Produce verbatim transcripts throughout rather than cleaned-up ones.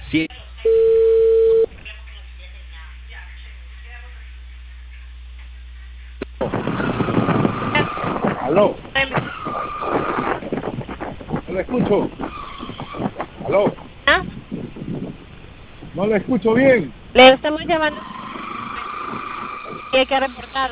Sí. Aló. No la escucho. Aló. ¿Ah? No la escucho bien. Le estamos llamando que ha reportado.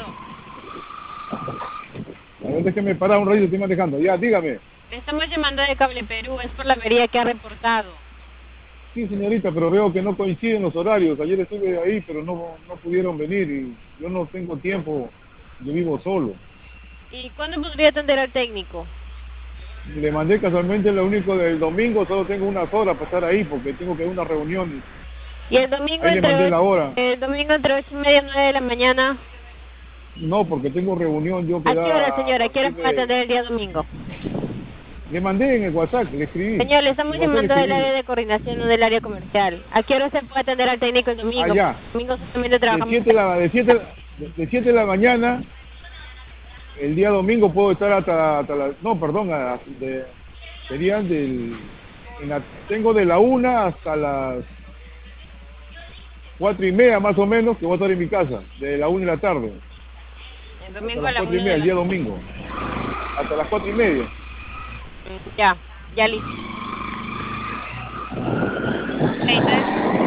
A ver, déjeme parar un ratito, estoy manejando. Ya, dígame. Le estamos llamando de Cable Perú, es por la avería que ha reportado. Sí, señorita, pero veo que no coinciden los horarios. Ayer estuve ahí, pero no, no pudieron venir y yo no tengo tiempo. Yo vivo solo. ¿Y cuándo podría atender al técnico? Le mandé casualmente lo único del domingo, solo tengo unas horas para estar ahí porque tengo que ir a una reunión. ¿Y el domingo Ahí le mandé entre la hora. el domingo entre ocho y media y nueve de la mañana? No, porque tengo reunión yo que ¿A qué hora, da a señora? ¿A qué hora partir puede de... atender el día domingo? Le mandé en el WhatsApp, le escribí. Señor, le En estamos el WhatsApp le llamando del escribí. área de coordinación, no del área comercial. ¿A qué hora se puede atender al técnico el domingo? Allá. El domingo solamente De trabajamos. siete de la, de siete, de, de siete de la mañana, el día domingo puedo estar hasta, hasta la... No, perdón, a- de, serían del... En la, tengo de la una hasta las cuatro y media más o menos, que voy a estar en mi casa, de la una de la tarde. El Hasta domingo a las la cuatro y una media, de el la... día domingo. Hasta las cuatro y media. Ya, ya listo. Ok, entonces...